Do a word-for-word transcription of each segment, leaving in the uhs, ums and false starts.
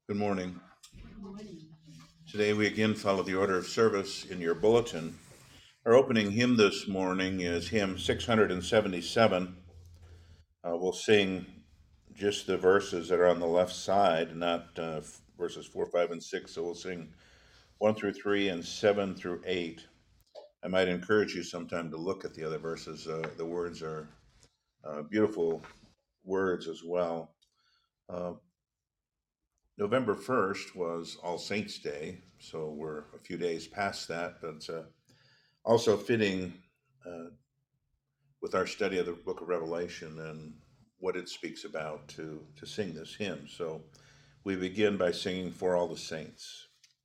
Good morning. Today we again follow the order of service in your bulletin. Our opening hymn this morning is hymn six hundred seventy-seven. Uh, we'll sing just the verses that are on the left side, not uh, verses four, five, and six. So we'll sing one through three and seven through eight. I might encourage you sometime to look at the other verses. Uh, the words are uh, beautiful words as well. Uh, November first was All Saints' Day, so we're a few days past that, but uh, also fitting uh, with our study of the book of Revelation and what it speaks about to, to sing this hymn. So we begin by singing For All the Saints.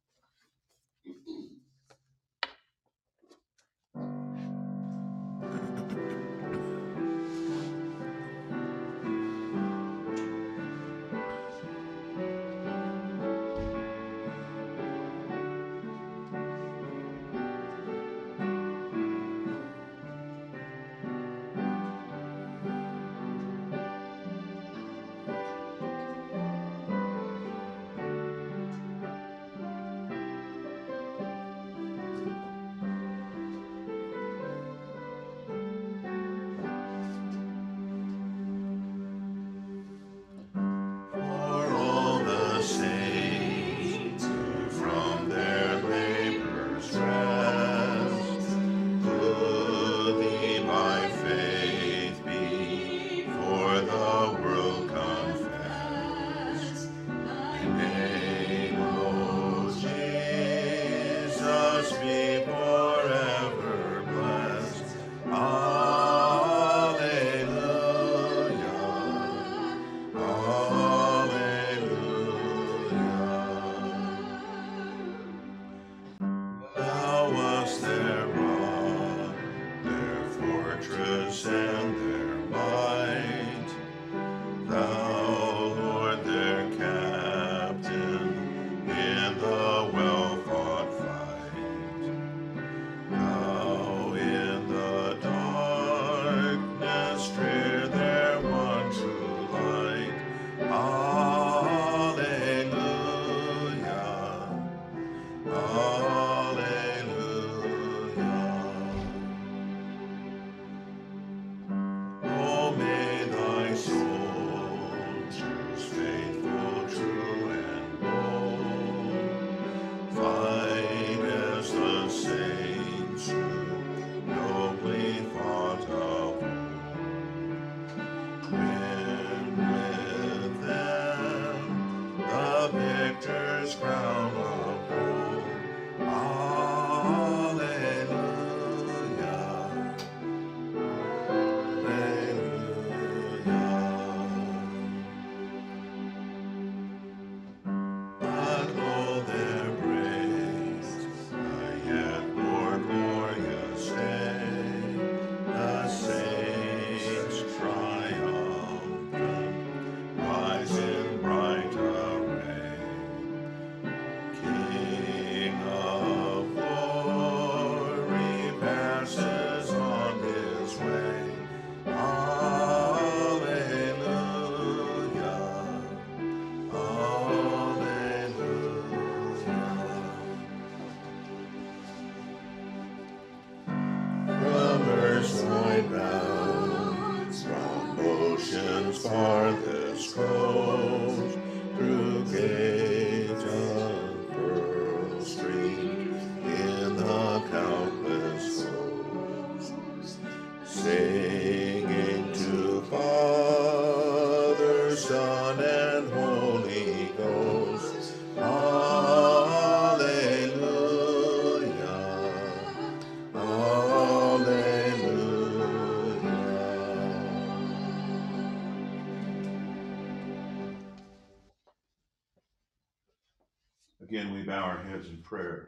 Again, we bow our heads in prayer.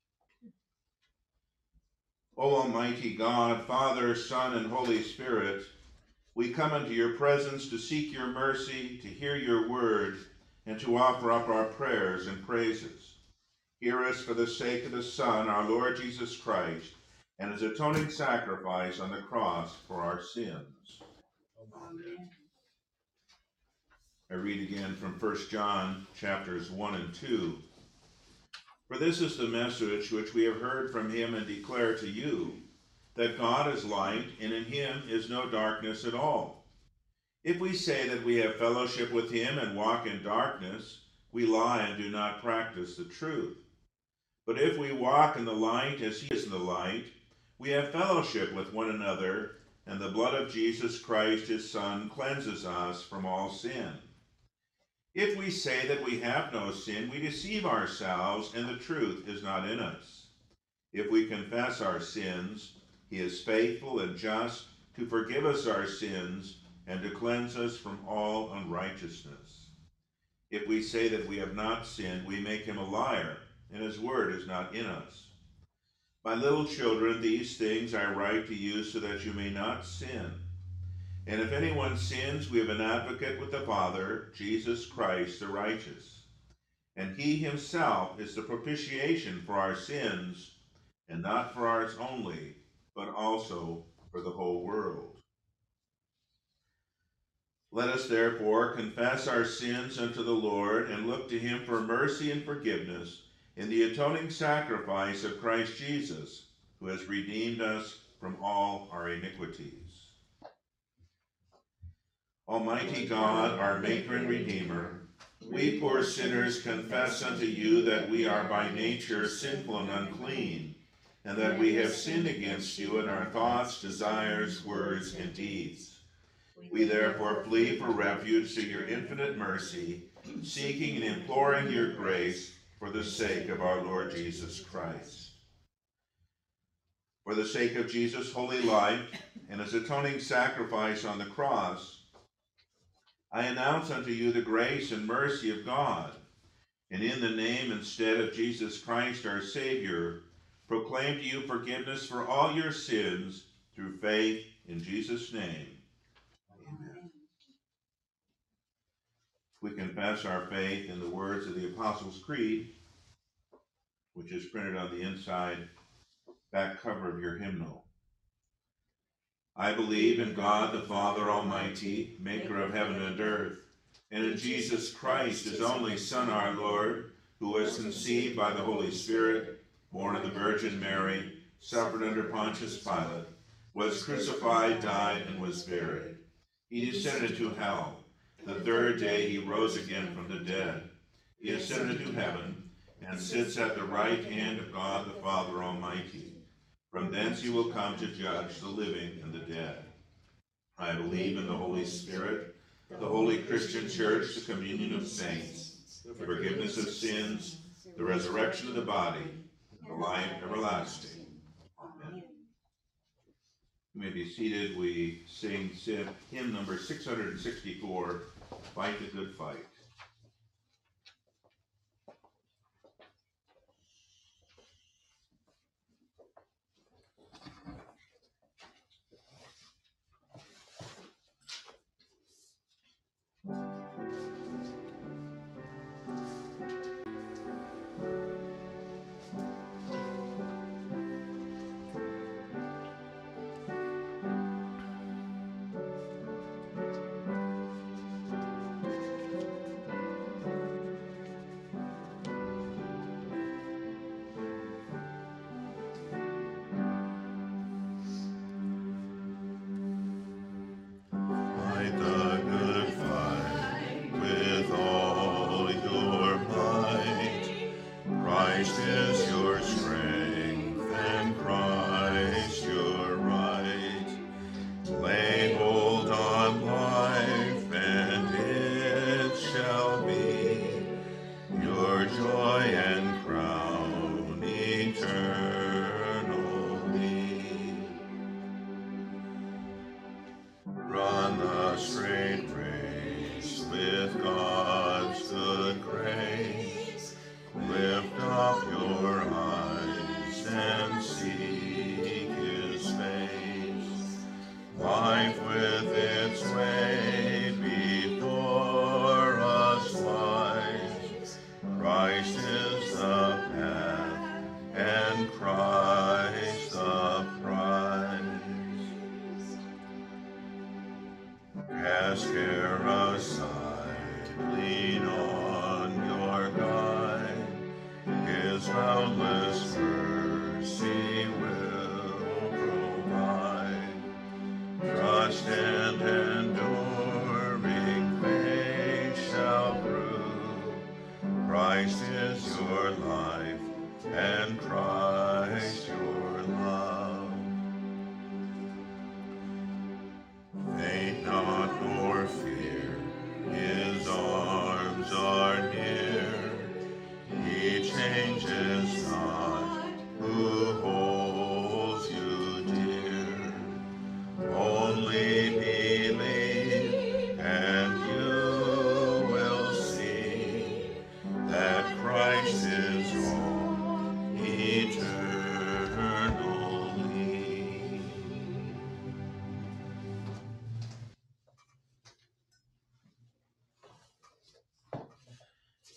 O Almighty God, Father, Son, and Holy Spirit, we come into your presence to seek your mercy, to hear your word, and to offer up our prayers and praises. Hear us for the sake of the Son, our Lord Jesus Christ, and his atoning sacrifice on the cross for our sins. Amen. I read again from First John chapters one and two. For this is the message which we have heard from him and declare to you, that God is light, and in him is no darkness at all. If we say that we have fellowship with him and walk in darkness, we lie and do not practice the truth. But if we walk in the light as he is in the light, we have fellowship with one another, and the blood of Jesus Christ, his Son, cleanses us from all sin. If we say that we have no sin, we deceive ourselves, and the truth is not in us. If we confess our sins, he is faithful and just to forgive us our sins and to cleanse us from all unrighteousness. If we say that we have not sinned, we make him a liar, and his word is not in us. My little children, these things I write to you so that you may not sin. And if anyone sins, we have an advocate with the Father, Jesus Christ the righteous. And he himself is the propitiation for our sins, and not for ours only, but also for the whole world. Let us therefore confess our sins unto the Lord, and look to him for mercy and forgiveness in the atoning sacrifice of Christ Jesus, who has redeemed us from all our iniquities. Almighty God, our Maker and Redeemer, we poor sinners confess unto you that we are by nature sinful and unclean, and that we have sinned against you in our thoughts, desires, words, and deeds. We therefore flee for refuge to your infinite mercy, seeking and imploring your grace for the sake of our Lord Jesus Christ. For the sake of Jesus' holy life and his atoning sacrifice on the cross, I announce unto you the grace and mercy of God, and in the name instead of Jesus Christ our Savior, proclaim to you forgiveness for all your sins through faith in Jesus' name. Amen. We confess our faith in the words of the Apostles' Creed, which is printed on the inside back cover of your hymnal. I believe in God the Father Almighty, maker of heaven and earth, and in Jesus Christ, his only Son, our Lord, who was conceived by the Holy Spirit, born of the Virgin Mary, suffered under Pontius Pilate, was crucified, died, and was buried. He descended into hell. The third day he rose again from the dead. He ascended to heaven, and sits at the right hand of God the Father Almighty. From thence he will come to judge the living and the dead. I believe in the Holy Spirit, the holy Christian Church, the communion of saints, the forgiveness of sins, the resurrection of the body, and the life everlasting. Amen. You may be seated. We sing hymn number six hundred sixty-four, Fight the Good Fight.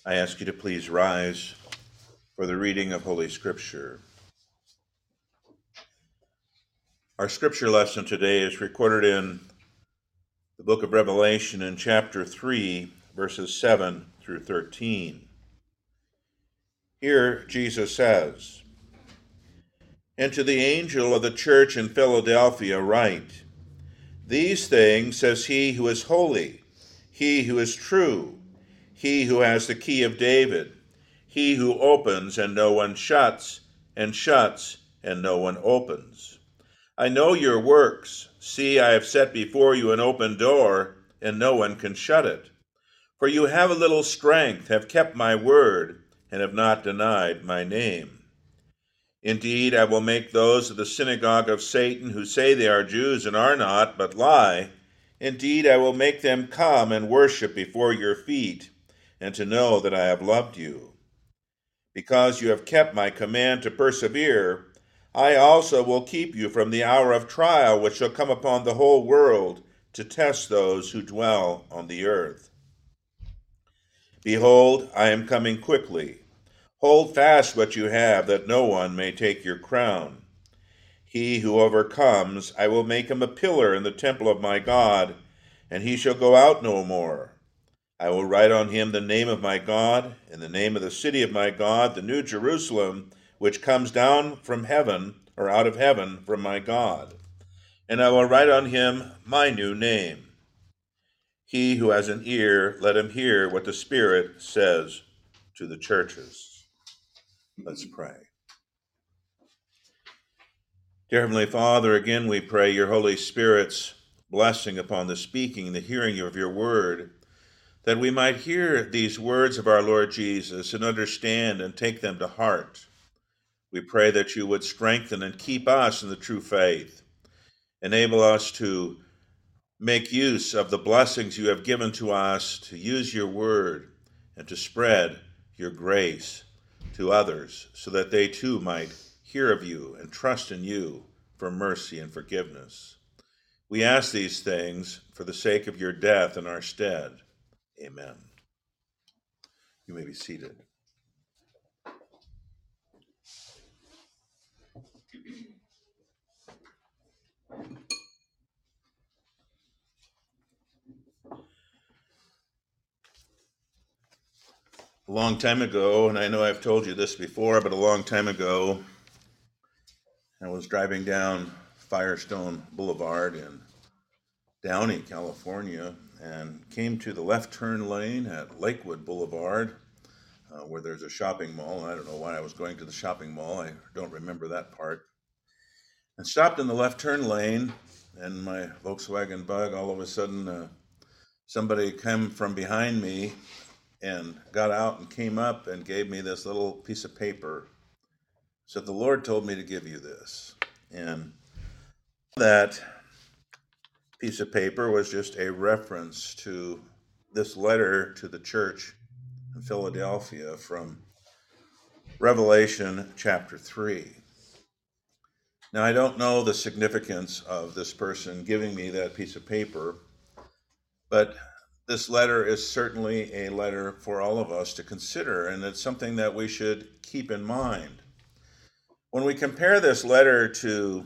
I ask you to please rise for the reading of Holy Scripture. Our scripture lesson today is recorded in the book of Revelation in chapter three, verses seven through thirteen. Here Jesus says, "And to the angel of the church in Philadelphia write, These things says he who is holy, he who is true, he who has the key of David, he who opens and no one shuts, and shuts and no one opens. I know your works. See, I have set before you an open door, and no one can shut it. For you have a little strength, have kept my word, and have not denied my name. Indeed, I will make those of the synagogue of Satan who say they are Jews and are not, but lie. Indeed, I will make them come and worship before your feet, and to know that I have loved you. Because you have kept my command to persevere, I also will keep you from the hour of trial which shall come upon the whole world to test those who dwell on the earth. Behold, I am coming quickly. Hold fast what you have, that no one may take your crown. He who overcomes, I will make him a pillar in the temple of my God, and he shall go out no more. I will write on him the name of my God, and the name of the city of my God, the New Jerusalem, which comes down from heaven, or out of heaven from my God. And I will write on him my new name. He who has an ear, let him hear what the Spirit says to the churches." Let's pray. Dear Heavenly Father, again we pray your Holy Spirit's blessing upon the speaking and the hearing of your word, that we might hear these words of our Lord Jesus and understand and take them to heart. We pray that you would strengthen and keep us in the true faith. Enable us to make use of the blessings you have given to us, to use your word and to spread your grace to others, so that they too might hear of you and trust in you for mercy and forgiveness. We ask these things for the sake of your death in our stead. Amen. You may be seated. A long time ago, and I know I've told you this before, but a long time ago, I was driving down Firestone Boulevard in Downey, California, and came to the left turn lane at Lakewood Boulevard, uh, where there's a shopping mall. I don't know why I was going to the shopping mall. I don't remember that part. And stopped in the left turn lane, and my Volkswagen Bug, all of a sudden, uh, somebody came from behind me and got out and came up and gave me this little piece of paper. Said, "The Lord told me to give you this." And that piece of paper was just a reference to this letter to the church in Philadelphia from Revelation chapter three. Now, I don't know the significance of this person giving me that piece of paper, but this letter is certainly a letter for all of us to consider, and it's something that we should keep in mind. When we compare this letter to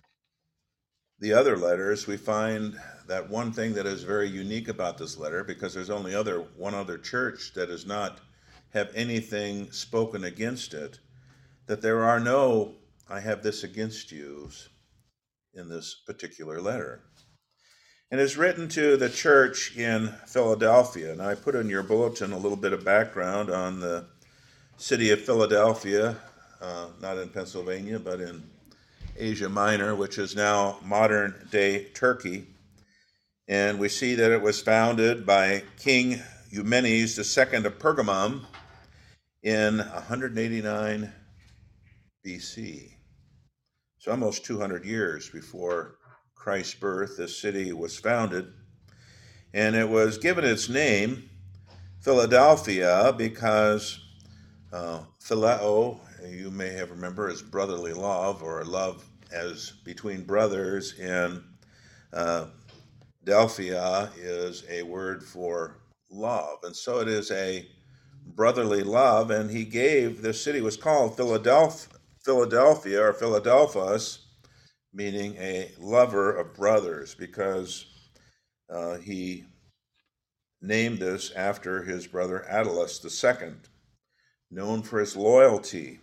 the other letters, we find that one thing that is very unique about this letter, because there's only other one other church that does not have anything spoken against it, that there are no "I have this against yous" in this particular letter. And it's written to the church in Philadelphia. And I put in your bulletin a little bit of background on the city of Philadelphia, uh, not in Pennsylvania, but in Asia Minor, which is now modern-day Turkey. And we see that it was founded by King Eumenes the Second of Pergamum in one eighty-nine B C. So almost two hundred years before Christ's birth, this city was founded, and it was given its name, Philadelphia, because uh, phileo, you may have remember, is brotherly love, or love as between brothers, and uh, Delphia is a word for love, and so it is a brotherly love, and he gave, this city was called Philadelphia, Philadelphia or Philadelphus, meaning a lover of brothers, because uh, he named this after his brother Attalus the Second, known for his loyalty,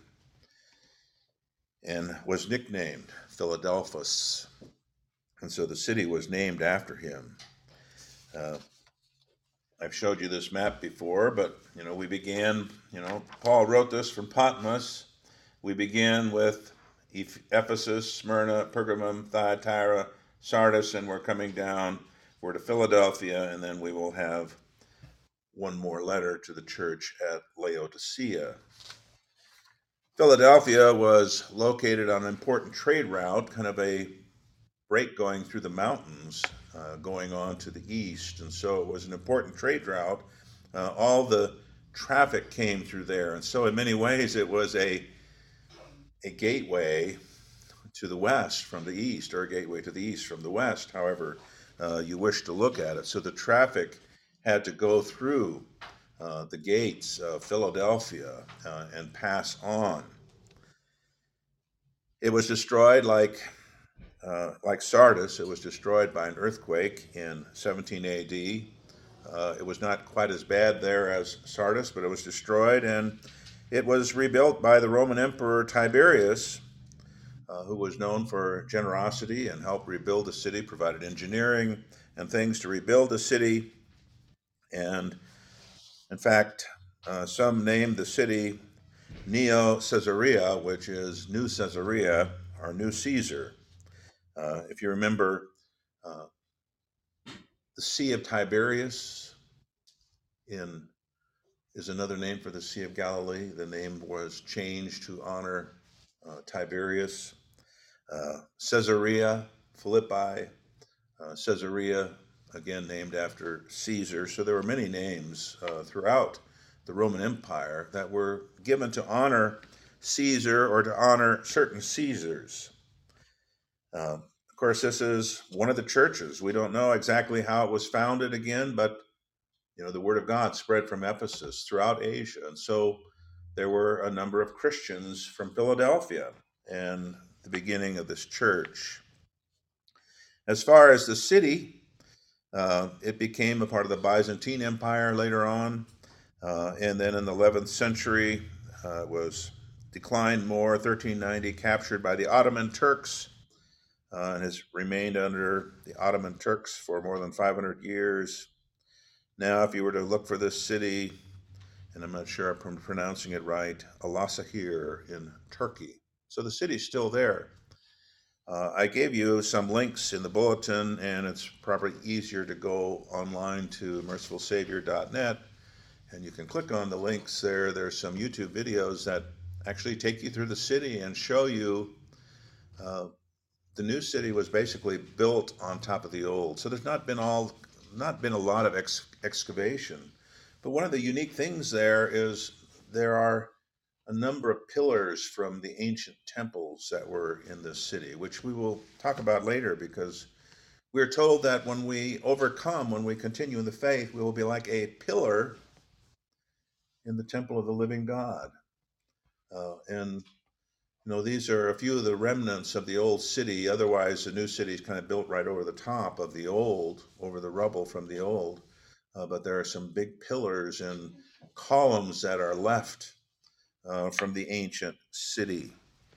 and was nicknamed Philadelphus. And so the city was named after him. Uh, I've showed you this map before, but you know we began. You know, Paul wrote this from Patmos. We began with Ephesus, Smyrna, Pergamum, Thyatira, Sardis, and we're coming down. We're to Philadelphia, and then we will have one more letter to the church at Laodicea. Philadelphia was located on an important trade route, kind of a break going through the mountains, uh, going on to the east. And so it was an important trade route. Uh, all the traffic came through there. And so in many ways, it was a, a gateway to the west from the east, or a gateway to the east from the west, however uh, you wish to look at it. So the traffic had to go through uh, the gates of Philadelphia uh, and pass on. It was destroyed like uh, like Sardis. It was destroyed by an earthquake in seventeen A D. Uh, it was not quite as bad there as Sardis, but it was destroyed, and it was rebuilt by the Roman Emperor Tiberius, uh, who was known for generosity and helped rebuild the city, provided engineering and things to rebuild the city. And in fact, uh, some named the city Neo Caesarea, which is New Caesarea or New Caesar. Uh, if you remember, uh, the Sea of Tiberias in is another name for the Sea of Galilee. The name was changed to honor uh, Tiberius. Uh, Caesarea Philippi, uh, Caesarea, again named after Caesar. So there were many names uh, throughout the Roman Empire that were given to honor Caesar or to honor certain Caesars. Uh, of course, this is one of the churches. We don't know exactly how it was founded again, but you know the word of God spread from Ephesus throughout Asia, and so there were a number of Christians from Philadelphia and the beginning of this church. As far as the city, uh, it became a part of the Byzantine Empire later on, uh, and then in the eleventh century uh, was declined more. thirteen ninety, captured by the Ottoman Turks, uh, and has remained under the Ottoman Turks for more than five hundred years. Now, if you were to look for this city, and I'm not sure if I'm pronouncing it right, Alasahir in Turkey. So the city's still there. Uh, I gave you some links in the bulletin, and it's probably easier to go online to merciful savior dot net, and you can click on the links there. There's some YouTube videos that actually take you through the city and show you uh, the new city was basically built on top of the old. So there's not been all, not been a lot of ex- excavation. But one of the unique things there is there are a number of pillars from the ancient temples that were in this city, which we will talk about later, because we're told that when we overcome, when we continue in the faith, we will be like a pillar in the temple of the living God. Uh, and you know, these are a few of the remnants of the old city. Otherwise, the new city is kind of built right over the top of the old, over the rubble from the old. Uh, but there are some big pillars and columns that are left uh, from the ancient city.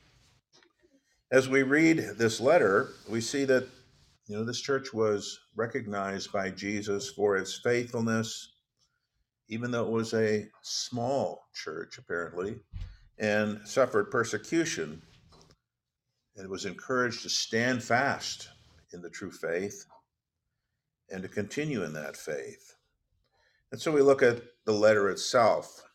As we read this letter, we see that you know this church was recognized by Jesus for its faithfulness, even though it was a small church, apparently, and suffered persecution. It was encouraged to stand fast in the true faith and to continue in that faith. And so we look at the letter itself.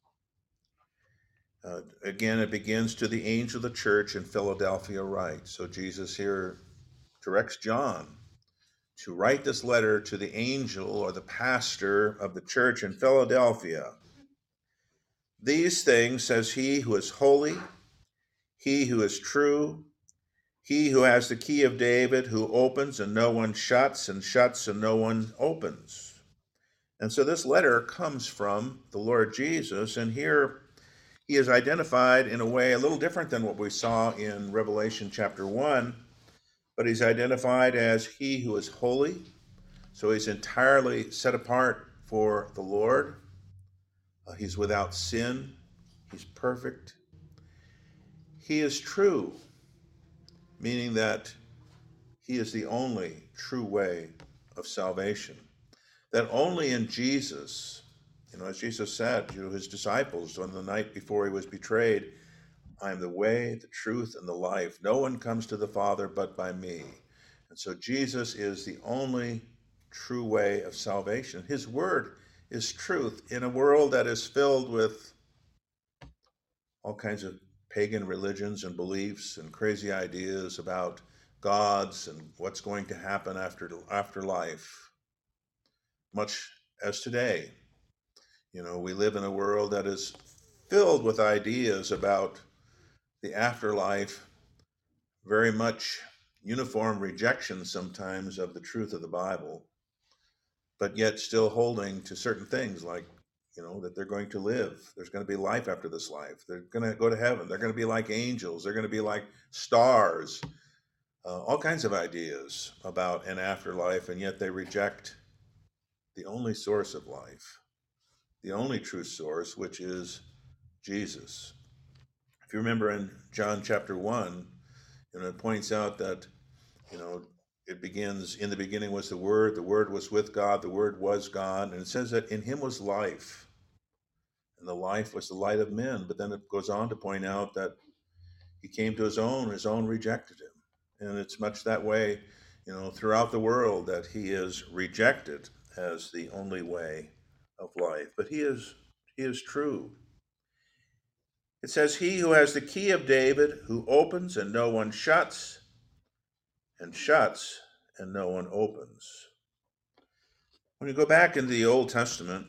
Uh, again, it begins to the angel of the church in Philadelphia write. So Jesus here directs John to write this letter to the angel or the pastor of the church in Philadelphia. These things says he who is holy, he who is true, he who has the key of David, who opens and no one shuts, and shuts and no one opens. And so this letter comes from the Lord Jesus, and here he is identified in a way a little different than what we saw in Revelation chapter one, but he's identified as he who is holy. So he's entirely set apart for the Lord. Uh, he's without sin. He's perfect. He is true, meaning that he is the only true way of salvation. That only in Jesus, you know, as Jesus said to his disciples on the night before he was betrayed, I am the way, the truth, and the life. No one comes to the Father but by me. And so Jesus is the only true way of salvation. His word is truth in a world that is filled with all kinds of pagan religions and beliefs and crazy ideas about gods and what's going to happen after after life. Much as today, you know, we live in a world that is filled with ideas about the afterlife, very much uniform rejection sometimes of the truth of the Bible, but yet still holding to certain things like, you know, that they're going to live. There's going to be life after this life. They're going to go to heaven. They're going to be like angels. They're going to be like stars. Uh, all kinds of ideas about an afterlife, and yet they reject the only source of life, the only true source, which is Jesus. If you remember in John chapter one, you know, it points out that, you know, it begins, in the beginning was the Word, the Word was with God, the Word was God, and it says that in him was life, and the life was the light of men. But then it goes on to point out that he came to his own, his own rejected him. And it's much that way, you know, throughout the world, that he is rejected as the only way of life. But he is he is true. It says, he who has the key of David, who opens and no one shuts, and shuts and no one opens. When you go back into the Old Testament,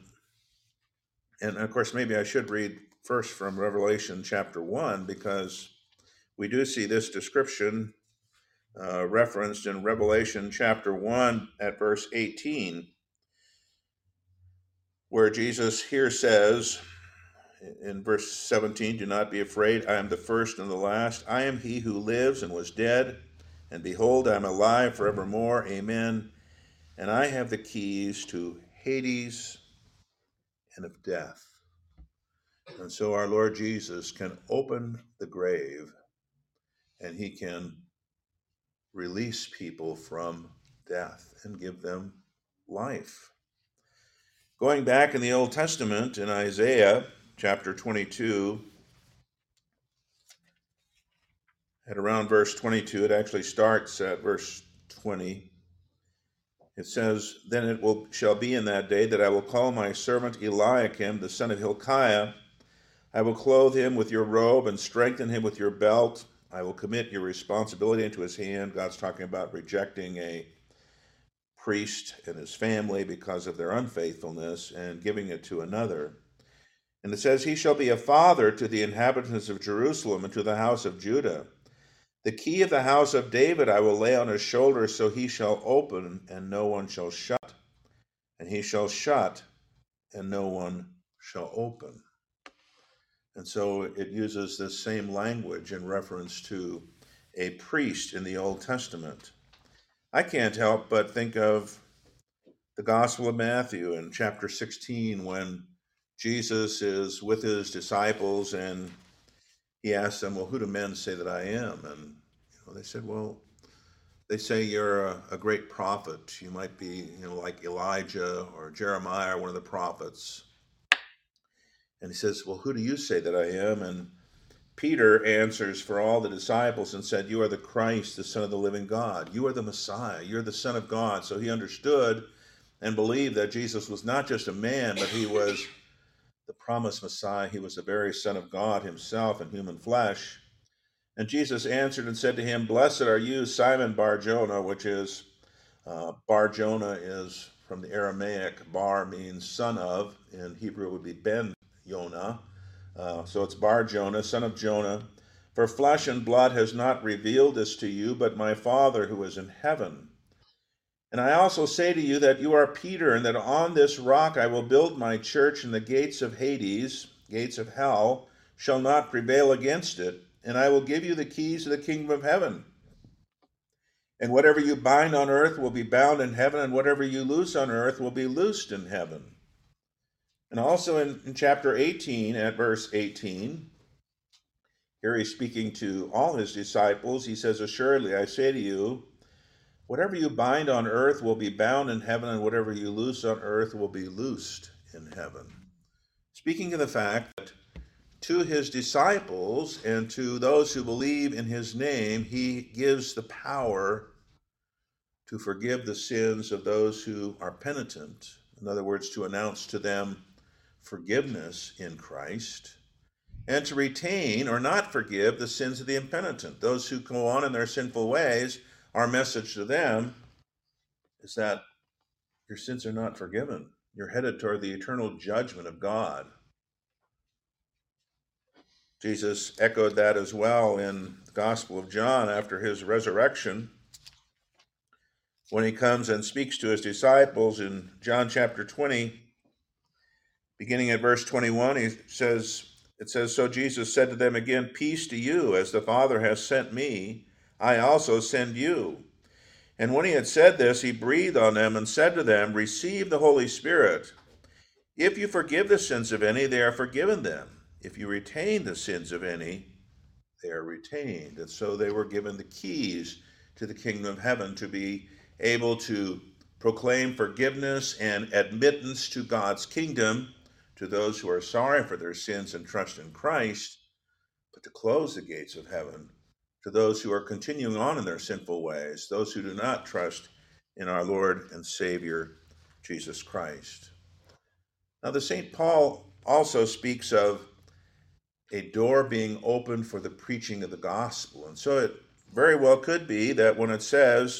and of course, maybe I should read first from Revelation chapter one, because we do see this description uh, referenced in Revelation chapter one at verse eighteen, where Jesus here says in verse seventeen, do not be afraid, I am the first and the last. I am he who lives and was dead, and behold, I am alive forevermore. Amen. And I have the keys to Hades and of death. And so our Lord Jesus can open the grave, and he can release people from death and give them life. Going back in the Old Testament, in Isaiah chapter twenty-two, at around verse twenty-two, it actually starts at verse twenty. It says, then it will shall be in that day that I will call my servant Eliakim, the son of Hilkiah. I will clothe him with your robe and strengthen him with your belt. I will commit your responsibility into his hand. God's talking about rejecting a priest and his family because of their unfaithfulness and giving it to another. And it says, he shall be a father to the inhabitants of Jerusalem and to the house of Judah. The key of the house of David I will lay on his shoulder, so he shall open and no one shall shut, and he shall shut and no one shall open. And so it uses this same language in reference to a priest in the Old Testament. I can't help but think of the Gospel of Matthew in chapter sixteen, when Jesus is with his disciples and he asks them, well, who do men say that I am? And you know, they said, well, they say you're a, a great prophet. You might be, you know, like Elijah or Jeremiah, one of the prophets. And he says, well, who do you say that I am? And Peter answers for all the disciples and said, you are the Christ, the Son of the living God. You are the Messiah. You're the Son of God. So he understood and believed that Jesus was not just a man, but he was the promised Messiah. He was the very Son of God himself in human flesh. And Jesus answered and said to him, blessed are you, Simon Bar-Jonah, which is, uh, Bar-Jonah is from the Aramaic. Bar means son of. In Hebrew it would be Ben Yonah. Uh, so it's Bar-Jonah, son of Jonah. For flesh and blood has not revealed this to you, but my Father who is in heaven. And I also say to you that you are Peter, and that on this rock I will build my church, and the gates of Hades, gates of hell, shall not prevail against it. And I will give you the keys of the kingdom of heaven. And whatever you bind on earth will be bound in heaven, and whatever you loose on earth will be loosed in heaven. And also in, in chapter eighteen, at verse eighteen, here he's speaking to all his disciples. He says, assuredly, I say to you, whatever you bind on earth will be bound in heaven, and whatever you loose on earth will be loosed in heaven. Speaking of the fact that to his disciples and to those who believe in his name, he gives the power to forgive the sins of those who are penitent. In other words, to announce to them forgiveness in Christ, and to retain or not forgive the sins of the impenitent. Those who go on in their sinful ways, our message to them is that your sins are not forgiven. You're headed toward the eternal judgment of God. Jesus echoed that as well in the Gospel of John after his resurrection, when he comes and speaks to his disciples in John chapter twenty, beginning at verse twenty-one. He says, it says, so Jesus said to them again, peace to you, as the Father has sent me, I also send you. And when he had said this, he breathed on them and said to them, receive the Holy Spirit. If you forgive the sins of any, they are forgiven them. If you retain the sins of any, they are retained. And so they were given the keys to the kingdom of heaven to be able to proclaim forgiveness and admittance to God's kingdom to those who are sorry for their sins and trust in Christ, but to close the gates of heaven to those who are continuing on in their sinful ways, those who do not trust in our Lord and Savior, Jesus Christ. Now, the Saint Paul also speaks of a door being opened for the preaching of the gospel. And so it very well could be that when it says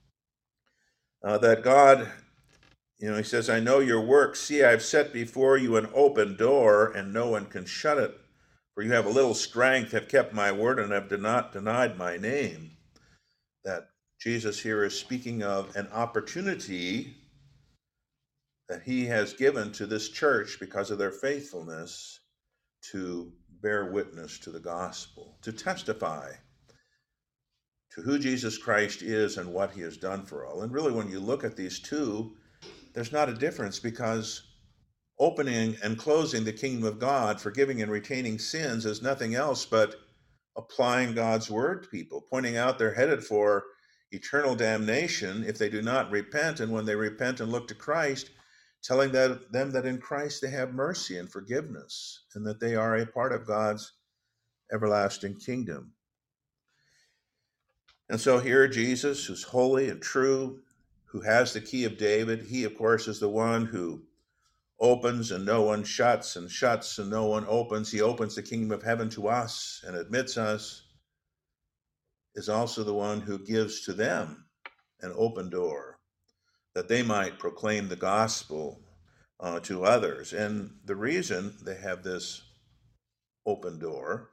uh, that God, you know, he says, I know your works. See, I've set before you an open door, and no one can shut it. For you have a little strength, have kept my word, and have not denied my name. That Jesus here is speaking of an opportunity that he has given to this church because of their faithfulness to bear witness to the gospel, to testify to who Jesus Christ is and what he has done for all. And really, when you look at these two, there's not a difference, because opening and closing the kingdom of God, forgiving and retaining sins, is nothing else but applying God's word to people, pointing out they're headed for eternal damnation if they do not repent, and when they repent and look to Christ, telling that, them that in Christ they have mercy and forgiveness, and that they are a part of God's everlasting kingdom. And so here Jesus, who's holy and true, who has the key of David, he, of course, is the one who opens and no one shuts, and shuts and no one opens. He opens the kingdom of heaven to us and admits us, is also the one who gives to them an open door that they might proclaim the gospel uh, to others. And the reason they have this open door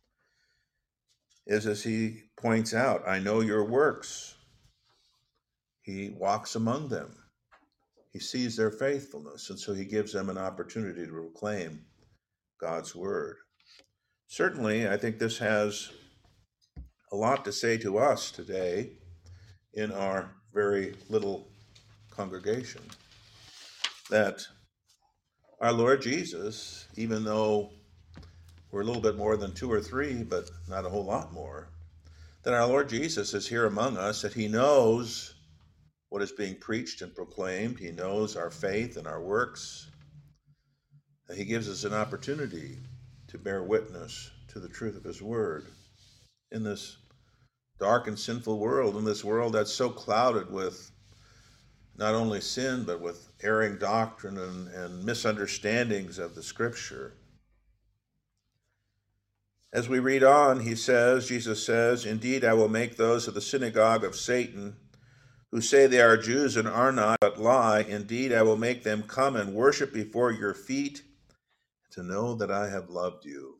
is, as he points out, I know your works. He walks among them. He sees their faithfulness, and so he gives them an opportunity to proclaim God's word. Certainly, I think this has a lot to say to us today in our very little congregation, that our Lord Jesus, even though we're a little bit more than two or three, but not a whole lot more, that our Lord Jesus is here among us, that he knows what is being preached and proclaimed. He knows our faith and our works. That he gives us an opportunity to bear witness to the truth of his word in this dark and sinful world, in this world that's so clouded with not only sin, but with erring doctrine and, and misunderstandings of the scripture. As we read on, he says, Jesus says, indeed, I will make those of the synagogue of Satan who say they are Jews and are not, but lie. Indeed, I will make them come and worship before your feet to know that I have loved you.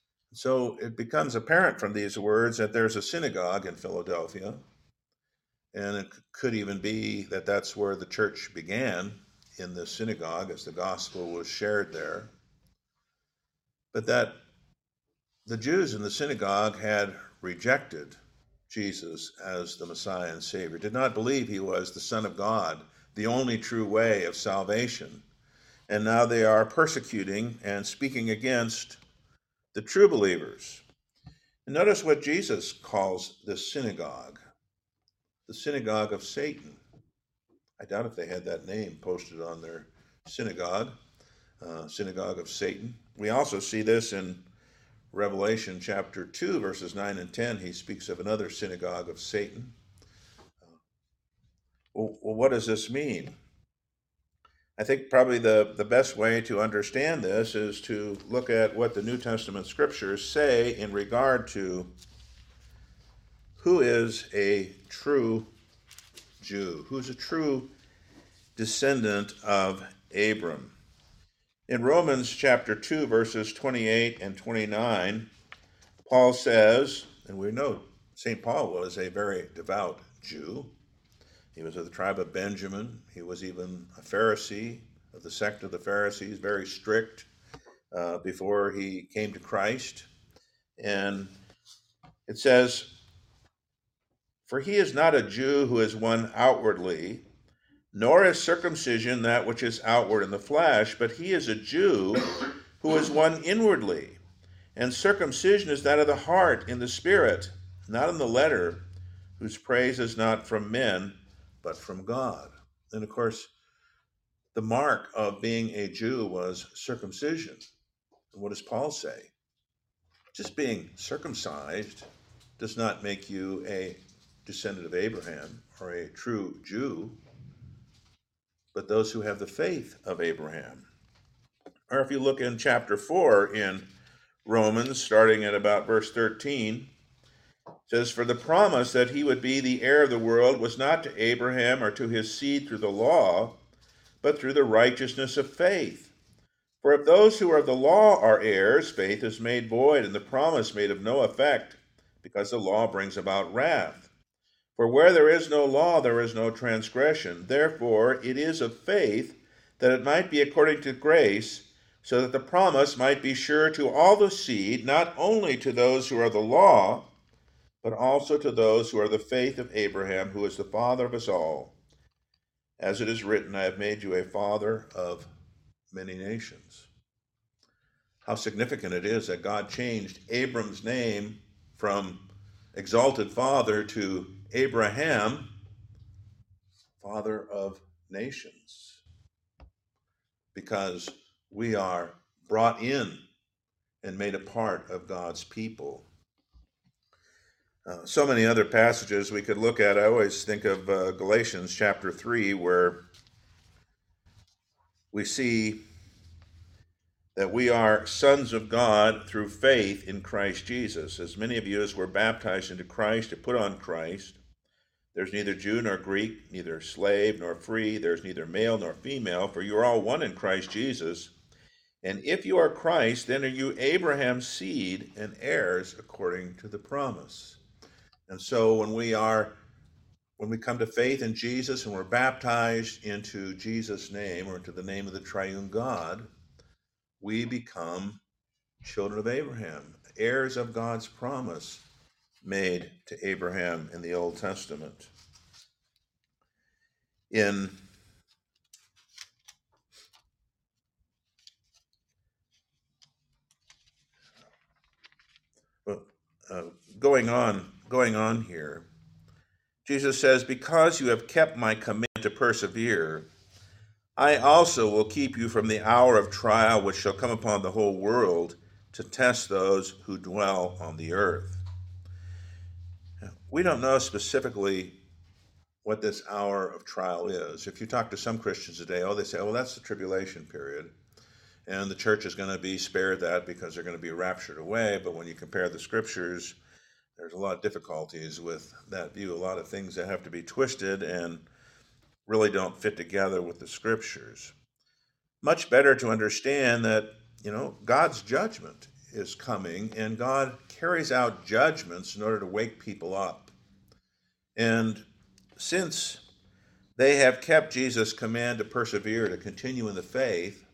So it becomes apparent from these words that there's a synagogue in Philadelphia, And it could even be that that's where the church began, in the synagogue, as the gospel was shared there. But that the Jews in the synagogue had rejected Jesus as the Messiah and Savior, did not believe he was the Son of God, the only true way of salvation. And now they are persecuting and speaking against the true believers. And notice what Jesus calls the synagogue, the synagogue of Satan. I doubt if they had that name posted on their synagogue, uh, synagogue of Satan. We also see this in Revelation chapter two, verses nine and ten. He speaks of another synagogue of Satan. Uh, well, well, what does this mean? I think probably the, the best way to understand this is to look at what the New Testament scriptures say in regard to who is a true Jew, who's a true descendant of Abram. In Romans chapter two, verses twenty-eight and twenty-nine, Paul says, and we know Saint Paul was a very devout Jew. He was of the tribe of Benjamin. He was even a Pharisee of the sect of the Pharisees, very strict uh, before he came to Christ. And it says, "For he is not a Jew who is one outwardly, nor is circumcision that which is outward in the flesh, but he is a Jew who is one inwardly. And circumcision is that of the heart in the spirit, not in the letter, whose praise is not from men, but from God." And of course, the mark of being a Jew was circumcision. And what does Paul say? Just being circumcised does not make you a descendant of Abraham or a true Jew, but those who have the faith of Abraham. Or if you look in chapter four in Romans, starting at about verse thirteen, it says, "For the promise that he would be the heir of the world was not to Abraham or to his seed through the law, but through the righteousness of faith. For if those who are of the law are heirs, faith is made void, and the promise made of no effect, because the law brings about wrath. For where there is no law, there is no transgression. Therefore it is of faith, that it might be according to grace, so that the promise might be sure to all the seed, not only to those who are the law, but also to those who are the faith of Abraham, who is the father of us all. As it is written, I have made you a father of many nations." How significant it is that God changed Abram's name from exalted father to Abraham, father of nations, because we are brought in and made a part of God's people. Uh, so many other passages we could look at. I always think of uh, Galatians chapter three, where we see that we are sons of God through faith in Christ Jesus. As many of you as were baptized into Christ to put on Christ, there's neither Jew nor Greek, neither slave nor free, there's neither male nor female, for you are all one in Christ Jesus. And if you are Christ, then are you Abraham's seed and heirs according to the promise. And so when we are, when we come to faith in Jesus and we're baptized into Jesus' name or into the name of the triune God, we become children of Abraham, heirs of God's promise made to Abraham in the Old Testament. In uh, going on, going on here, Jesus says, "Because you have kept my command to persevere, I also will keep you from the hour of trial which shall come upon the whole world to test those who dwell on the earth." We don't know specifically what this hour of trial is. If you talk to some Christians today, oh, they say, well, that's the tribulation period, and the church is going to be spared that because they're going to be raptured away. But when you compare the scriptures, there's a lot of difficulties with that view, a lot of things that have to be twisted and really don't fit together with the scriptures. Much better to understand that, you know, God's judgment is coming, and God carries out judgments in order to wake people up. And since they have kept Jesus' command to persevere, to continue in the faith,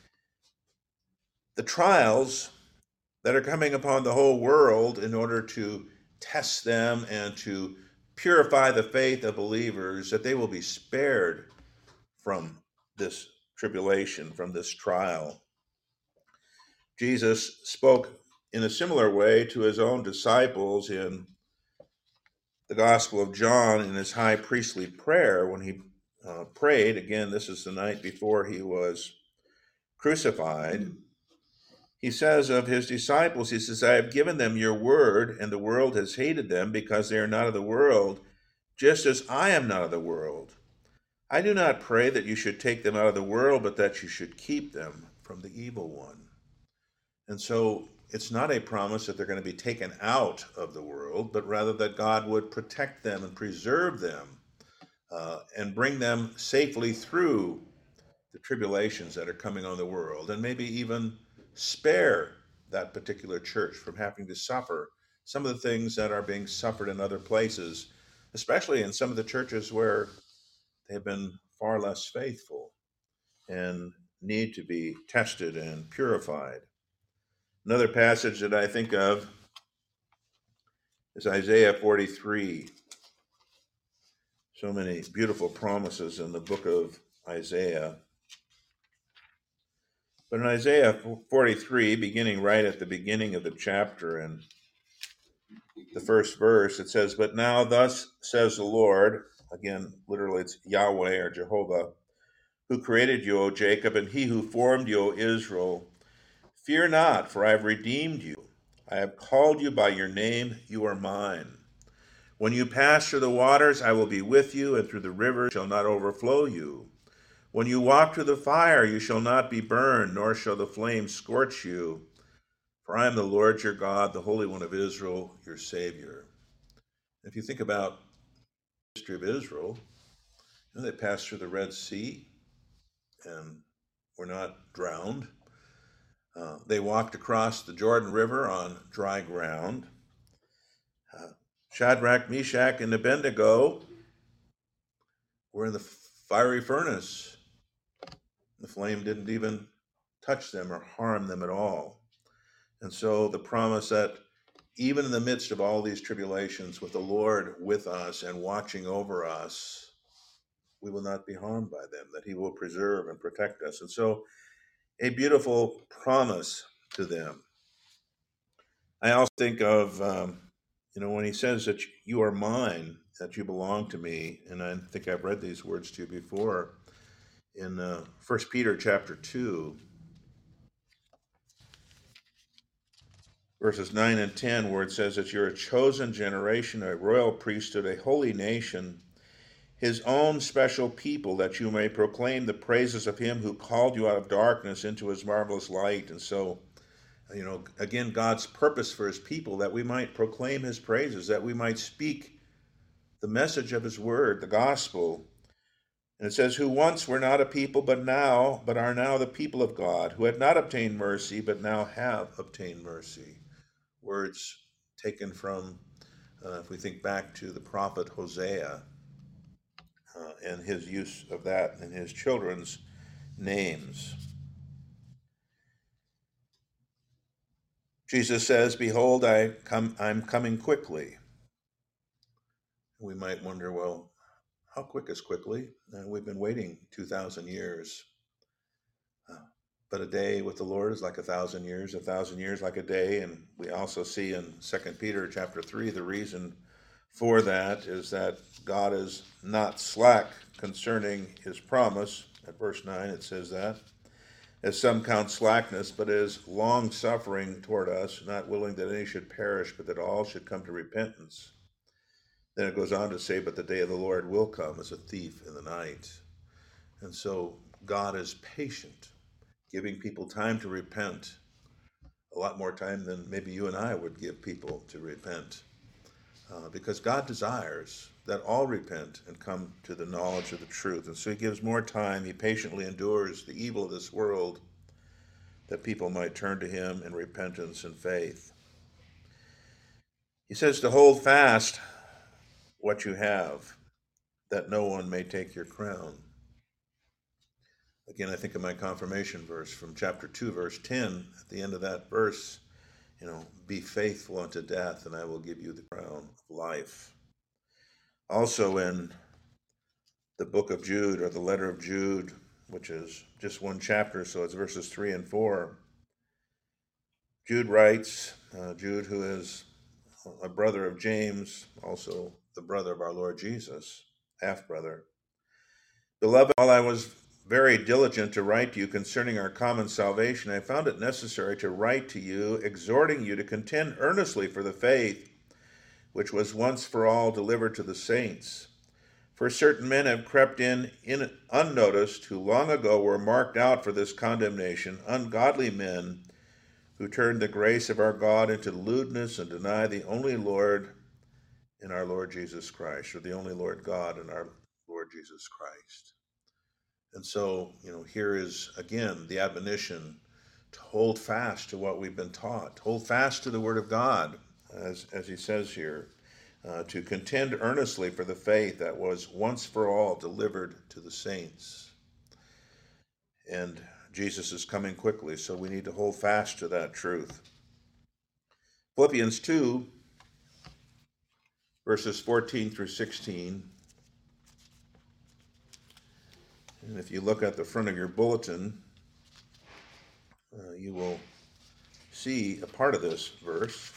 the trials that are coming upon the whole world in order to test them and to purify the faith of believers, that they will be spared from this tribulation, from this trial. Jesus spoke in a similar way to his own disciples in the Gospel of John in his high priestly prayer when he uh, prayed. Again, this is the night before he was crucified. He says of his disciples, he says, I have given them your word, and the world has hated them because they are not of the world, just as I am not of the world. I do not pray that you should take them out of the world, but that you should keep them from the evil one. And so it's not a promise that they're going to be taken out of the world, but rather that God would protect them and preserve them uh, and bring them safely through the tribulations that are coming on the world, and maybe even spare that particular church from having to suffer some of the things that are being suffered in other places, especially in some of the churches where they have been far less faithful and need to be tested and purified. Another passage that I think of is Isaiah forty-three. So many beautiful promises in the book of Isaiah. But in Isaiah forty-three, beginning right at the beginning of the chapter and the first verse, it says, But now thus says the Lord, again, literally it's Yahweh or Jehovah, who created you, O Jacob, and he who formed you, O Israel. Fear not, for I have redeemed you. I have called you by your name, you are mine. When you pass through the waters, I will be with you, and through the rivers shall not overflow you. When you walk through the fire, you shall not be burned, nor shall the flame scorch you. For I am the Lord your God, the Holy One of Israel, your Savior. If you think about the history of Israel, you know, they passed through the Red Sea and were not drowned. Uh, they walked across the Jordan River on dry ground. Uh, Shadrach, Meshach, and Abednego were in the fiery furnace. The flame didn't even touch them or harm them at all. And so the promise that even in the midst of all these tribulations, with the Lord with us and watching over us, we will not be harmed by them, that he will preserve and protect us. And so a beautiful promise to them. I also think of, um, you know, when he says that you are mine, that you belong to me, and I think I've read these words to you before in uh, First Peter chapter two, verses nine and ten, where it says that you're a chosen generation, a royal priesthood, a holy nation, his own special people, that you may proclaim the praises of him who called you out of darkness into his marvelous light. And so, you know, again, God's purpose for his people, that we might proclaim his praises, that we might speak the message of his word, the gospel. And it says, who once were not a people, but now, but are now the people of God, who had not obtained mercy, but now have obtained mercy. Words taken from, uh, if we think back to the prophet Hosea, uh, and his use of that in his children's names. Jesus says, behold, I come, I'm coming quickly. We might wonder, well, how quick is quickly? Uh, we've been waiting two thousand years. Uh, but a day with the Lord is like a thousand years, a thousand years like a day. And we also see in Second Peter chapter three, the reason for that is that God is not slack concerning his promise. At verse nine, it says that. As some count slackness, but is long-suffering toward us, not willing that any should perish, but that all should come to repentance. Then it goes on to say, but the day of the Lord will come as a thief in the night. And so God is patient, giving people time to repent, a lot more time than maybe you and I would give people to repent, uh, because God desires that all repent and come to the knowledge of the truth. And so he gives more time. He patiently endures the evil of this world, that people might turn to him in repentance and faith. He says to hold fast what you have. that no one may take your crown. Again, I think of my confirmation verse from chapter two, verse ten. At the end of that verse, you know, be faithful unto death, and I will give you the crown of life. Also in the book of Jude, or the letter of Jude, which is just one chapter, so it's verses three and four. Jude writes, uh, Jude, who is a brother of James, also the brother of our Lord Jesus, half-brother. Beloved, while I was very diligent to write to you concerning our common salvation, I found it necessary to write to you, exhorting you to contend earnestly for the faith which was once for all delivered to the saints. For certain men have crept in, in unnoticed, who long ago were marked out for this condemnation, ungodly men who turn the grace of our God into lewdness and deny the only Lord in our Lord Jesus Christ, or the only Lord God in our Lord Jesus Christ. And so, you know, here is, again, the admonition to hold fast to what we've been taught, hold fast to the Word of God, as, as he says here, uh, to contend earnestly for the faith that was once for all delivered to the saints. And Jesus is coming quickly, so we need to hold fast to that truth. Philippians two, verses fourteen through sixteen. And if you look at the front of your bulletin, uh, you will see a part of this verse.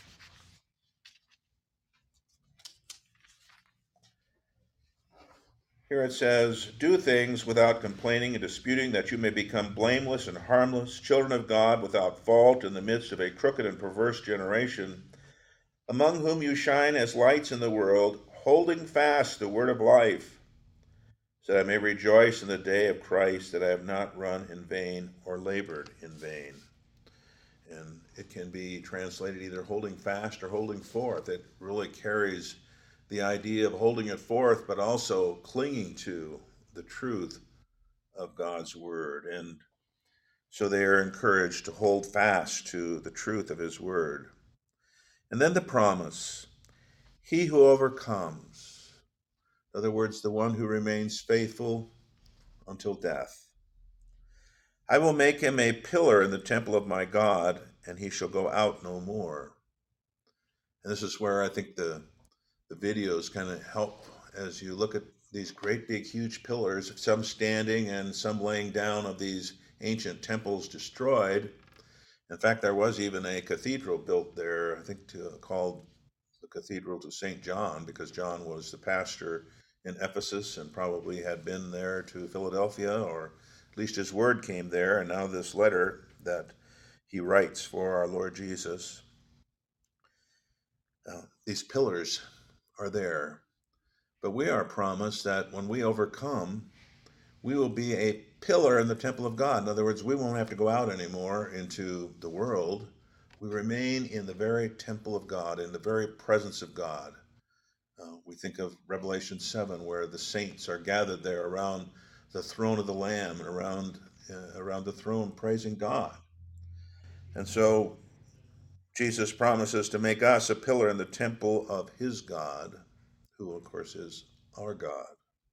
Here it says, do things without complaining and disputing, that you may become blameless and harmless, children of God without fault in the midst of a crooked and perverse generation, among whom you shine as lights in the world, holding fast the word of life, so that I may rejoice in the day of Christ, that I have not run in vain or labored in vain. And it can be translated either holding fast or holding forth. It really carries the idea of holding it forth, but also clinging to the truth of God's word. And so they are encouraged to hold fast to the truth of his word. And then the promise, he who overcomes, in other words, the one who remains faithful until death. I will make him a pillar in the temple of my God, and he shall go out no more. And this is where I think the, the videos kind of help as you look at these great big huge pillars, some standing and some laying down, of these ancient temples destroyed. In fact, there was even a cathedral built there, I think to, called the Cathedral to Saint John, because John was the pastor in Ephesus and probably had been there to Philadelphia, or at least his word came there. And now this letter that he writes for our Lord Jesus. Uh, these pillars are there, but we are promised that when we overcome, we will be a pillar in the temple of God. In other words, we won't have to go out anymore into the world. We remain in the very temple of God, in the very presence of God. Uh, we think of Revelation seven, where the saints are gathered there around the throne of the Lamb and around, uh, around the throne praising God. And so Jesus promises to make us a pillar in the temple of his God, who of course is our God.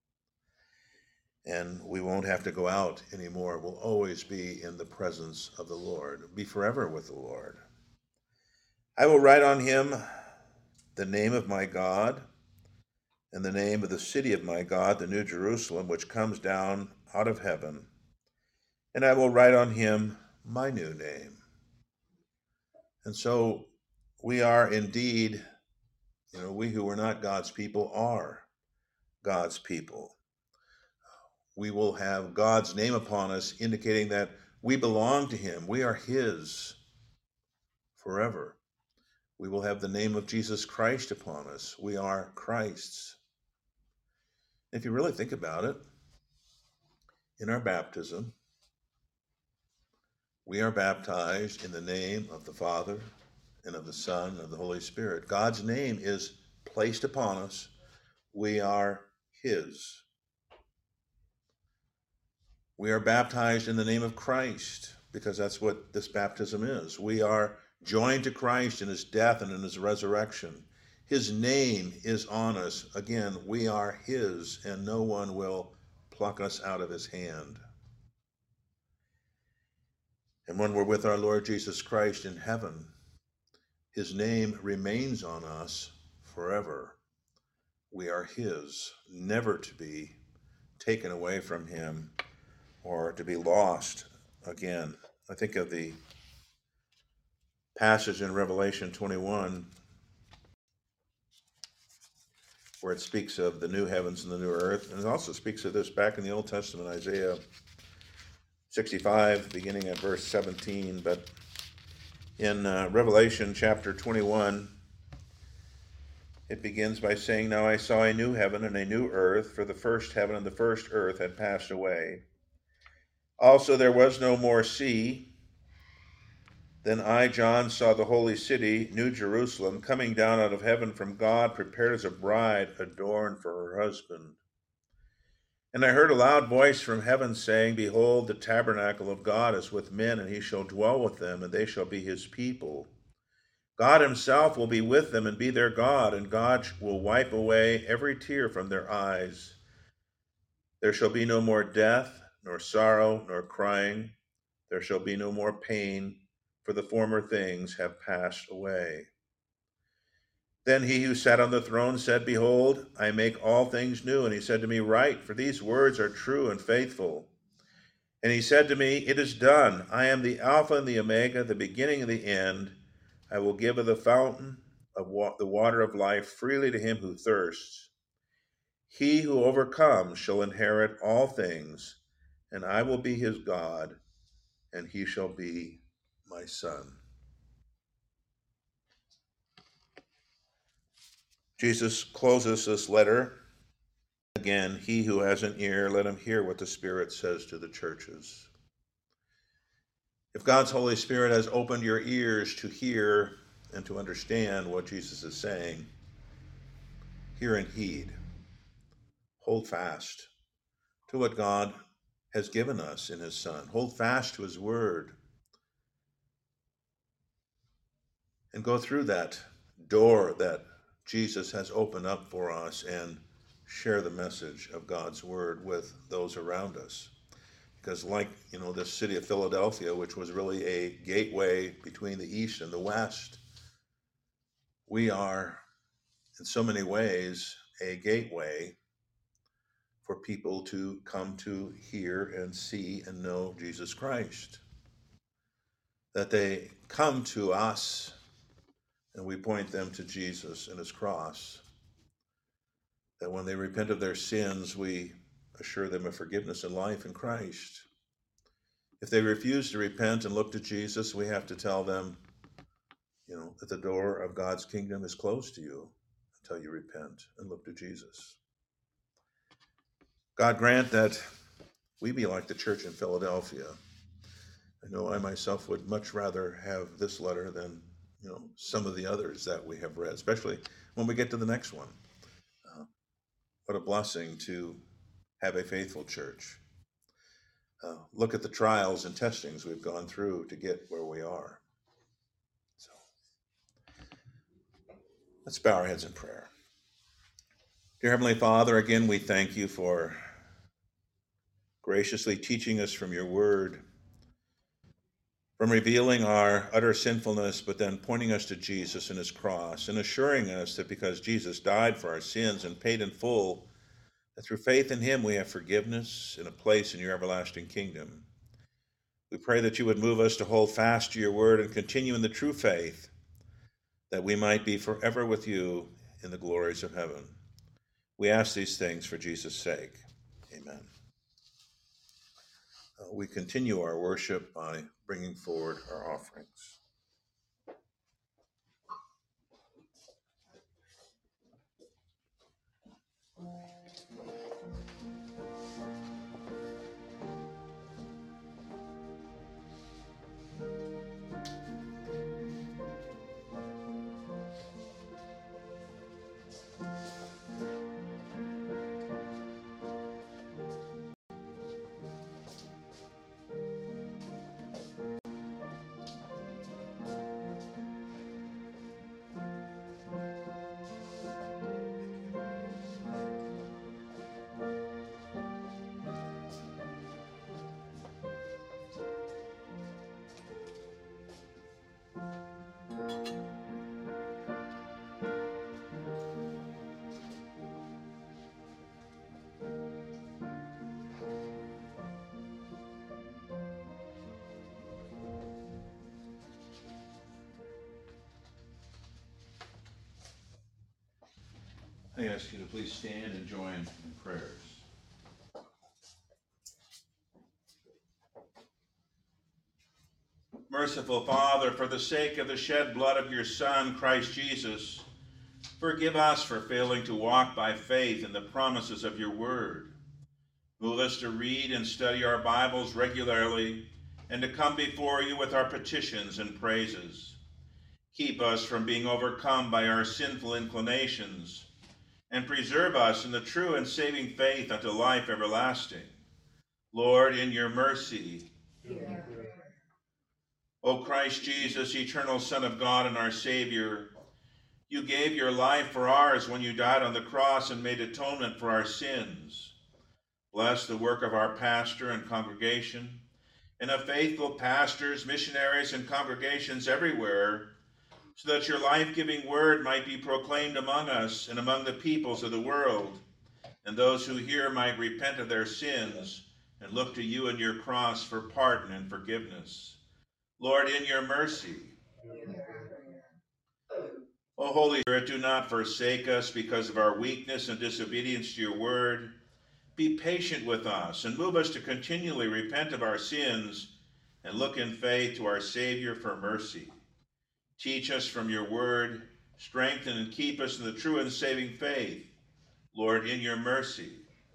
And we won't have to go out anymore. We'll always be in the presence of the Lord, be forever with the Lord. I will write on him the name of my God and the name of the city of my God, the New Jerusalem, which comes down out of heaven. And I will write on him my new name. And so we are indeed, you know, we who are not God's people are God's people. We will have God's name upon us, indicating that we belong to him. We are his forever. We will have the name of Jesus Christ upon us. We are Christ's. If you really think about it, in our baptism, we are baptized in the name of the Father and of the Son and of the Holy Spirit. God's name is placed upon us. We are his. We are baptized in the name of Christ, because that's what this baptism is. We are joined to Christ in his death and in his resurrection. His name is on us. Again, we are his, and no one will pluck us out of his hand. And when we're with our Lord Jesus Christ in heaven, his name remains on us forever. We are his, never to be taken away from him or to be lost again. I think of the passage in Revelation twenty-one where it speaks of the new heavens and the new earth, and it also speaks of this back in the Old Testament, Isaiah sixty-five, beginning at verse seventeen. But in uh, Revelation chapter twenty-one, it begins by saying, "Now I saw a new heaven and a new earth, for the first heaven and the first earth had passed away. Also there was no more sea. Then I, John, saw the holy city, New Jerusalem, coming down out of heaven from God, prepared as a bride adorned for her husband. And I heard a loud voice from heaven saying, Behold, the tabernacle of God is with men, and he shall dwell with them, and they shall be his people. God himself will be with them and be their God, and God will wipe away every tear from their eyes. There shall be no more death, nor sorrow, nor crying. There shall be no more pain, for the former things have passed away. Then he who sat on the throne said, Behold, I make all things new. And he said to me, Write, for these words are true and faithful. And he said to me, It is done. I am the Alpha and the Omega, the beginning and the end. I will give of the fountain of wa- the water of life freely to him who thirsts. He who overcomes shall inherit all things, and I will be his God, and he shall be my son." Jesus closes this letter. Again, he who has an ear, let him hear what the Spirit says to the churches. If God's Holy Spirit has opened your ears to hear and to understand what Jesus is saying, hear and heed. Hold fast to what God has given us in his Son. Hold fast to his word. And go through that door that Jesus has opened up for us and share the message of God's word with those around us. Because like, you know, this city of Philadelphia, which was really a gateway between the East and the West, we are, in so many ways, a gateway for people to come to hear and see and know Jesus Christ. That they come to us and we point them to Jesus and his cross. That when they repent of their sins, we assure them of forgiveness and life in Christ. If they refuse to repent and look to Jesus, we have to tell them, you know, that the door of God's kingdom is closed to you until you repent and look to Jesus. God grant that we be like the church in Philadelphia. I know I myself would much rather have this letter than, you know, some of the others that we have read, especially when we get to the next one. Uh, what a blessing to have a faithful church. Uh, look at the trials and testings we've gone through to get where we are. So let's bow our heads in prayer. Dear Heavenly Father, again, we thank you for graciously teaching us from your word, from revealing our utter sinfulness, but then pointing us to Jesus and his cross, and assuring us that because Jesus died for our sins and paid in full, that through faith in him we have forgiveness and a place in your everlasting kingdom. We pray that you would move us to hold fast to your word and continue in the true faith, that we might be forever with you in the glories of heaven. We ask these things for Jesus' sake. Amen. Uh, we continue our worship by bringing forward our offerings. I ask you to please stand and join in prayers. Merciful Father, for the sake of the shed blood of your Son, Christ Jesus, forgive us for failing to walk by faith in the promises of your word. Move us to read and study our Bibles regularly and to come before you with our petitions and praises. Keep us from being overcome by our sinful inclinations, and preserve us in the true and saving faith unto life everlasting. Lord, in your mercy. Hear. O Christ Jesus, eternal Son of God and our Savior, you gave your life for ours when you died on the cross and made atonement for our sins. Bless the work of our pastor and congregation, and of faithful pastors, missionaries, and congregations everywhere, so that your life-giving word might be proclaimed among us and among the peoples of the world, and those who hear might repent of their sins and look to you and your cross for pardon and forgiveness. Lord, in your mercy. O Holy Spirit, do not forsake us because of our weakness and disobedience to your word. Be patient with us and move us to continually repent of our sins and look in faith to our Savior for mercy. Teach us from your word, strengthen and keep us in the true and saving faith. Lord, in your mercy.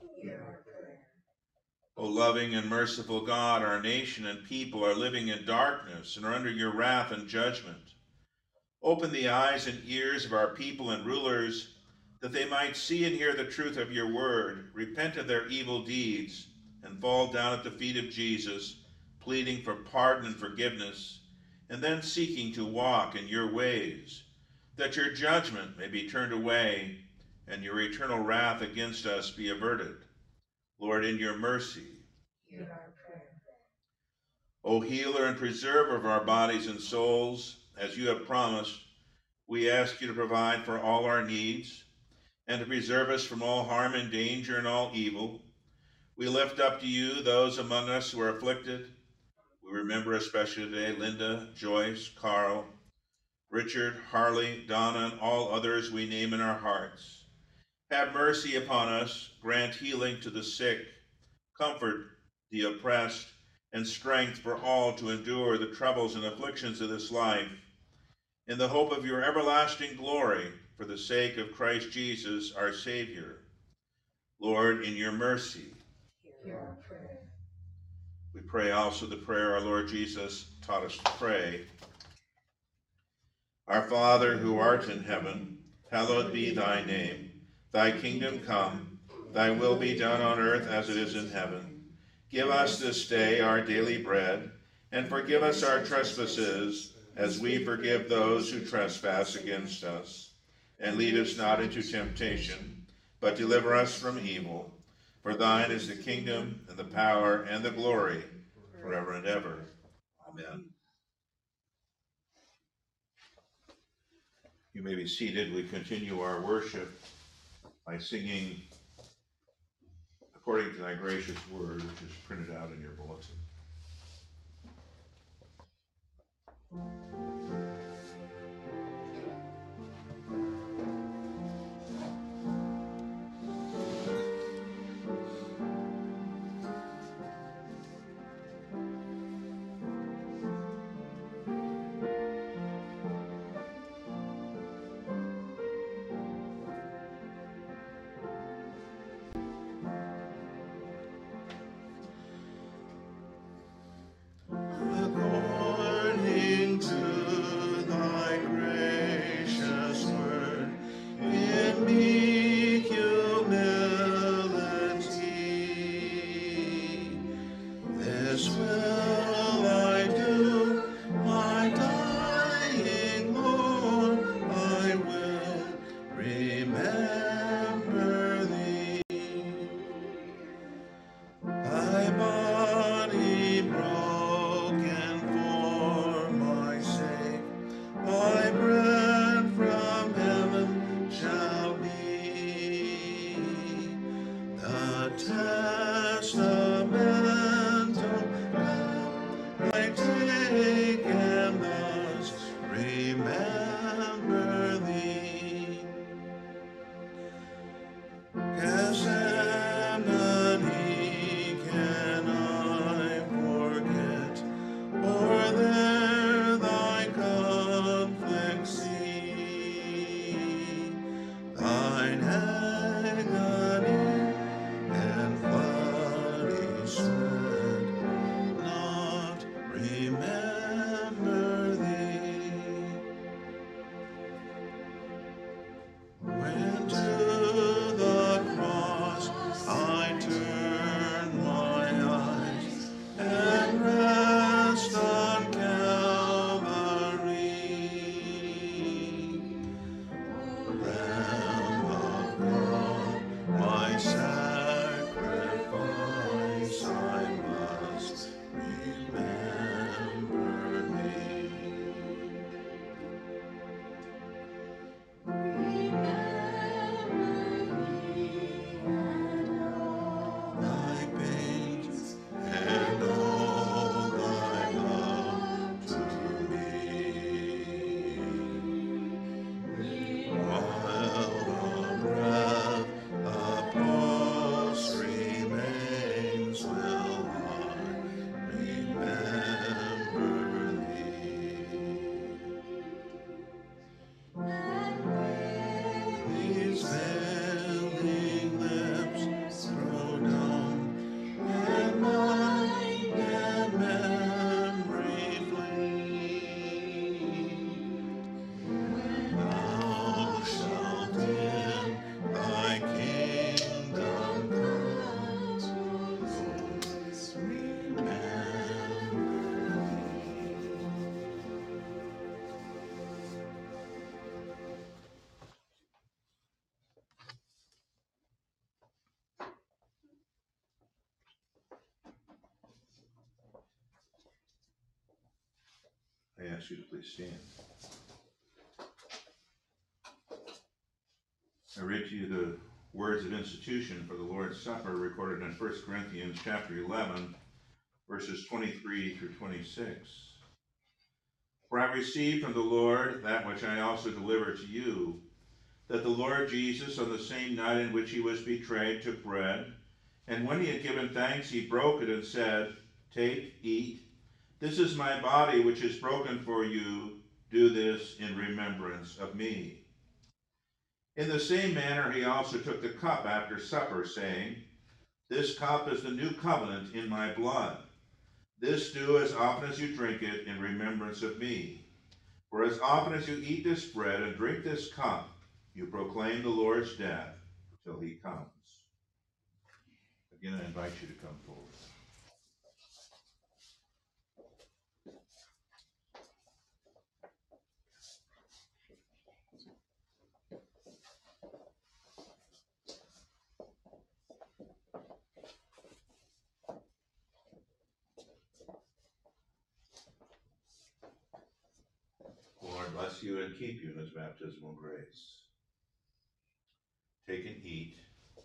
O loving and merciful God, our nation and people are living in darkness and are under your wrath and judgment. Open the eyes and ears of our people and rulers, that they might see and hear the truth of your word, repent of their evil deeds, and fall down at the feet of Jesus, pleading for pardon and forgiveness, and then seeking to walk in your ways, that your judgment may be turned away and your eternal wrath against us be averted. Lord, in your mercy. Hear our prayer. O healer and preserver of our bodies and souls, as you have promised, we ask you to provide for all our needs and to preserve us from all harm and danger and all evil. We lift up to you those among us who are afflicted. We remember especially today Linda, Joyce, Carl, Richard, Harley, Donna, and all others we name in our hearts. Have mercy upon us, grant healing to the sick, comfort the oppressed, and strength for all to endure the troubles and afflictions of this life, in the hope of your everlasting glory, for the sake of Christ Jesus, our Savior. Lord, in your mercy. Hear our prayer. We pray also the prayer our Lord Jesus taught us to pray. Our Father, who art in heaven, hallowed be thy name. Thy kingdom come, thy will be done on earth as it is in heaven. Give us this day our daily bread, and forgive us our trespasses, as we forgive those who trespass against us. And lead us not into temptation, but deliver us from evil. For thine is the kingdom, and the power, and the glory, forever and ever. Amen. You may be seated. We continue our worship by singing According to Thy Gracious Word, which is printed out in your bulletin. ask you to please stand. I read to you the words of institution for the Lord's Supper recorded in First Corinthians chapter eleven, verses twenty-three through twenty-six. For I received from the Lord that which I also delivered to you, that the Lord Jesus, on the same night in which he was betrayed, took bread, and when he had given thanks, he broke it and said, "Take, eat. This is my body, which is broken for you. Do this in remembrance of me." In the same manner he also took the cup after supper, saying, "This cup is the new covenant in my blood. This do as often as you drink it in remembrance of me. For as often as you eat this bread and drink this cup, you proclaim the Lord's death till he comes." Again, I invite you to come forward. The Lord bless you and keep you in his baptismal grace. Take and eat.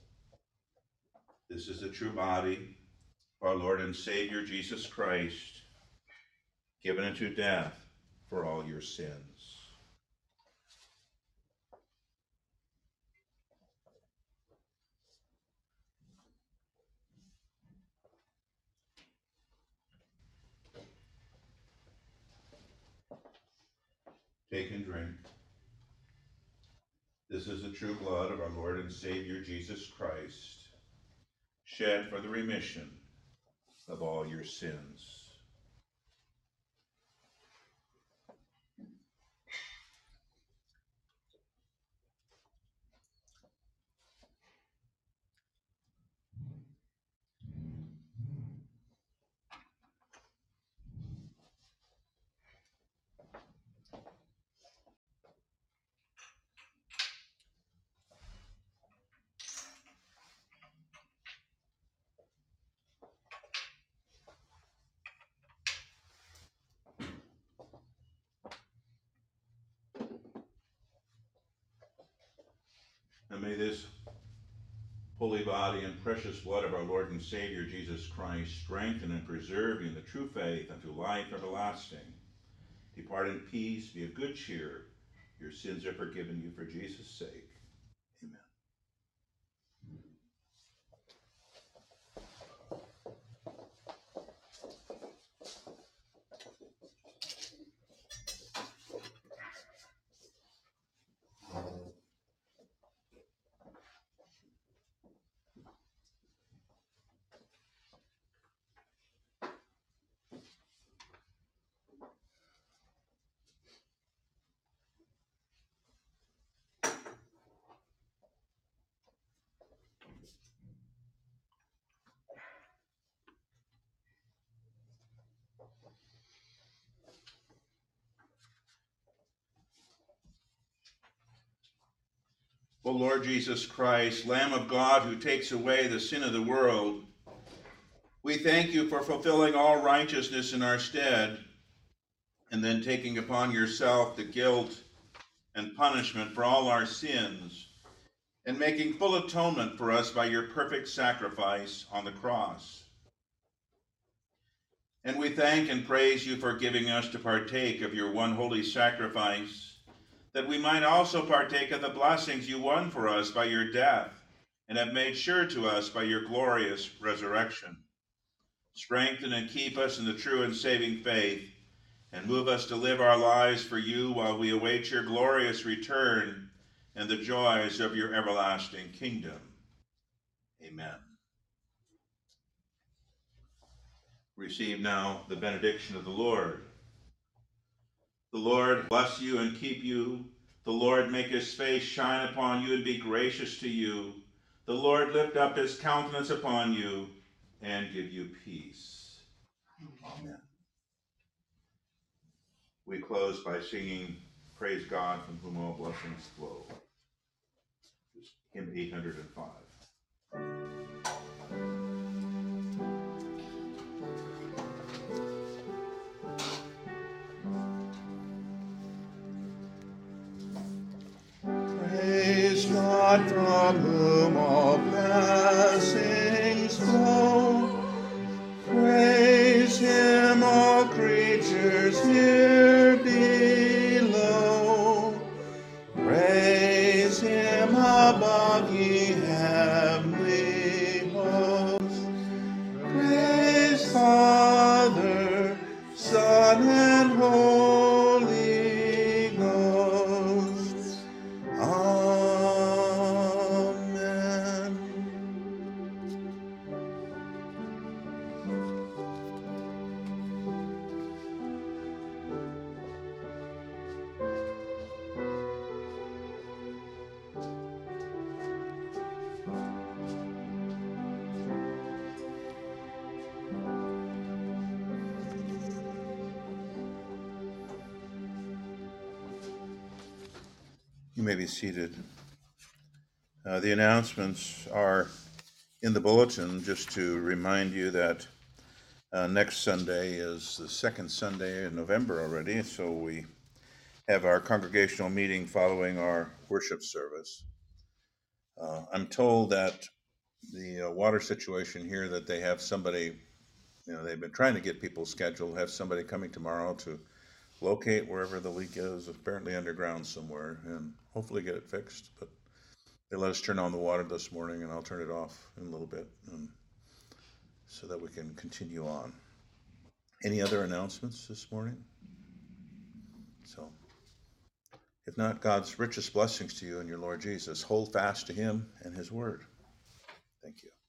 This is the true body of our Lord and Savior Jesus Christ, given into death for all your sins. Take and drink. This is the true blood of our Lord and Savior Jesus Christ, shed for the remission of all your sins. And may this holy body and precious blood of our Lord and Savior Jesus Christ strengthen and preserve you in the true faith unto life everlasting. Depart in peace, be of good cheer. Your sins are forgiven you for Jesus' sake. Amen. O Lord Jesus Christ, Lamb of God, who takes away the sin of the world, we thank you for fulfilling all righteousness in our stead, and then taking upon yourself the guilt and punishment for all our sins, and making full atonement for us by your perfect sacrifice on the cross. And we thank and praise you for giving us to partake of your one holy sacrifice, that we might also partake of the blessings you won for us by your death, and have made sure to us by your glorious resurrection. Strengthen and keep us in the true and saving faith, and move us to live our lives for you while we await your glorious return and the joys of your everlasting kingdom. Amen. Receive now the benediction of the Lord. The Lord bless you and keep you. The Lord make his face shine upon you and be gracious to you. The Lord lift up his countenance upon you and give you peace. Amen. We close by singing Praise God from whom all blessings flow. Hymn eight hundred five. You may be seated. Uh, the announcements are in the bulletin, just to remind you that uh, next Sunday is the second Sunday in November already, so we have our congregational meeting following our worship service. Uh, I'm told that the uh, water situation here, that they have somebody, you know, they've been trying to get people scheduled, have somebody coming tomorrow to locate wherever the leak is, apparently underground somewhere, and hopefully get it fixed. But they let us turn on the water this morning, and I'll turn it off in a little bit, and so that we can continue on. Any other announcements this morning? So, if not, God's richest blessings to you and your Lord Jesus. Hold fast to him and his word. Thank you.